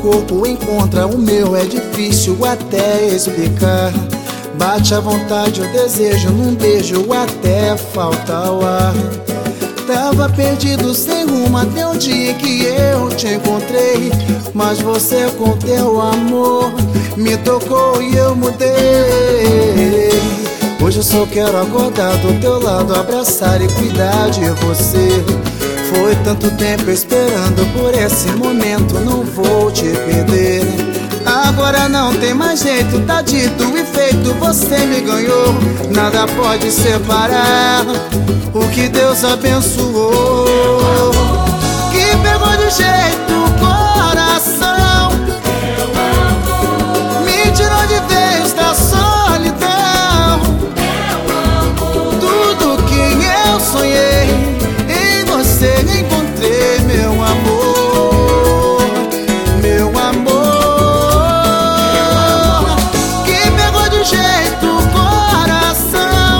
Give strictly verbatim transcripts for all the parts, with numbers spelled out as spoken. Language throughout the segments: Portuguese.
corpo encontra o meu, é difícil até explicar. Bate a vontade, o desejo num beijo, até falta o ar. Tava perdido sem rumo até o dia que eu te encontrei, mas você com teu amor me tocou e eu mudei. Hoje eu só quero acordar do teu lado, abraçar e cuidar de você. Foi tanto tempo esperando por esse momento, não vou te perder. Agora não tem mais jeito, tá dito e feito, você me ganhou. Nada pode separar o que Deus abençoou, que pegou de jeito o coração, me tirou de vez da solidão. Tudo que eu sonhei, em você encontrei, meu amor, meu amor. Jeito o coração,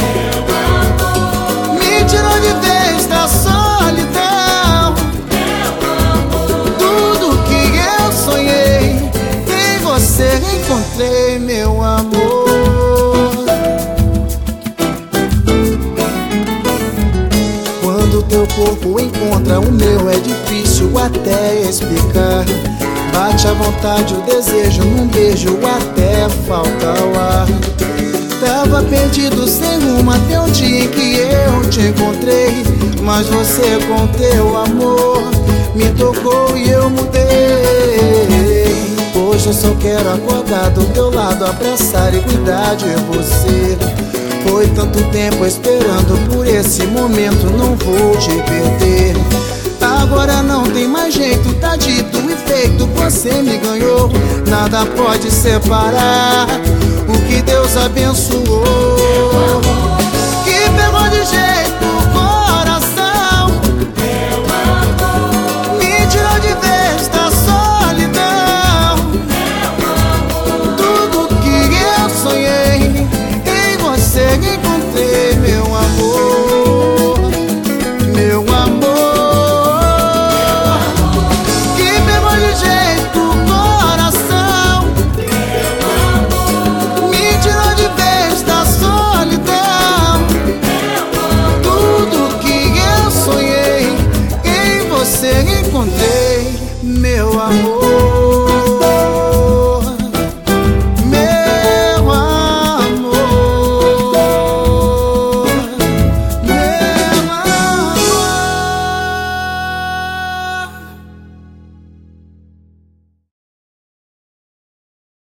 me tirou de vez da solidão. Tudo que eu sonhei, em você encontrei, meu amor. Quando teu corpo encontra o meu, é difícil até explicar. Bate a vontade, o desejo num beijo, até falta o ar. Tava perdido sem rumo até o dia que eu te encontrei, mas você com teu amor me tocou e eu mudei. Hoje eu só quero acordar do teu lado, abraçar e cuidar de você. Foi tanto tempo esperando por esse momento, não vou te perder. Agora não tem mais jeito, tá dito e feito, você me ganhou. Nada pode separar o que Deus abençoou, que pegou de jeito